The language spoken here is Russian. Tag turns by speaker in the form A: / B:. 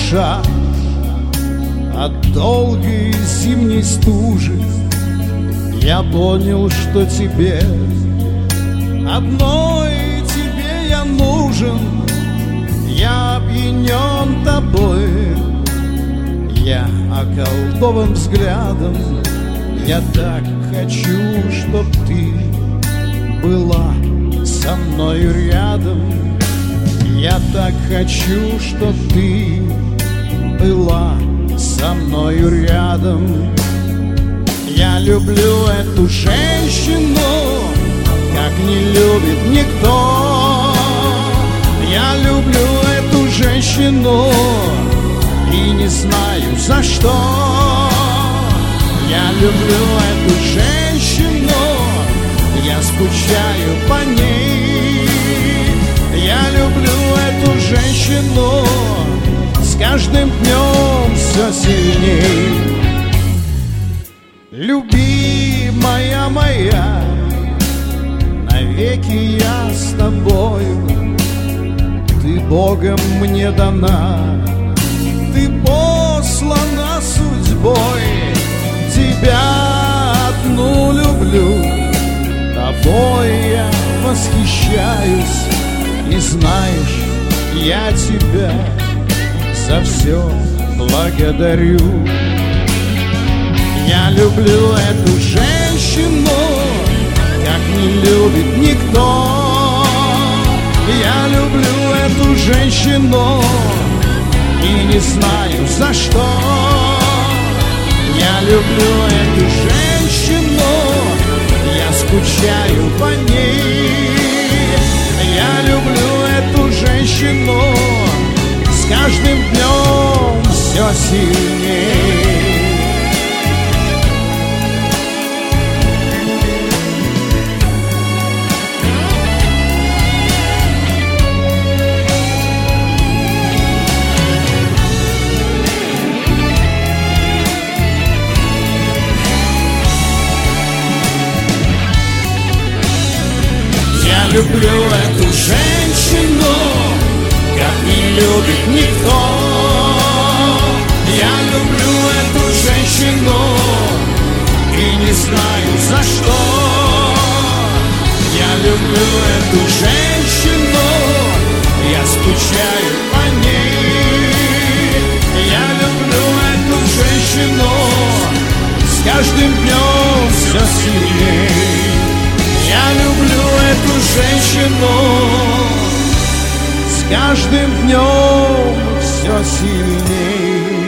A: душа от долгой зимней стужи. Я понял, что тебе, одной тебе я нужен. Я опьянен тобой, я околдован взглядом. Я так хочу, чтоб ты была со мною рядом. Я так хочу, чтоб ты была со мною рядом. Я люблю эту женщину, как не любит никто. Я люблю эту женщину и не знаю за что. Я люблю эту женщину, я скучаю по ней. Я люблю эту женщину, с каждым днем все сильней. Любимая моя, навеки я с тобою. Ты Богом мне дана, ты послана судьбой. Тебя одну люблю, тобой я восхищаюсь. И знаешь, я тебя за все благодарю. Я люблю эту женщину, как не любит никто. Я люблю эту женщину и не знаю за что. Я люблю эту женщину, я скучаю по ней. Я люблю эту женщину, с каждым днем все сильней. Я люблю эту женщину, как не любит никто. Я люблю эту женщину и не знаю за что. Я люблю эту женщину, я скучаю по ней. Я люблю эту женщину, с каждым днем все сильней. Я люблю эту женщину, с каждым днем все сильней.